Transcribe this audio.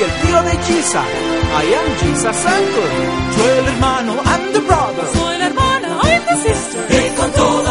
el tío de Giza. I am Jesus Santos. Yo el hermano, I'm the brother. Soy la hermana, I'm the sister. Y con todo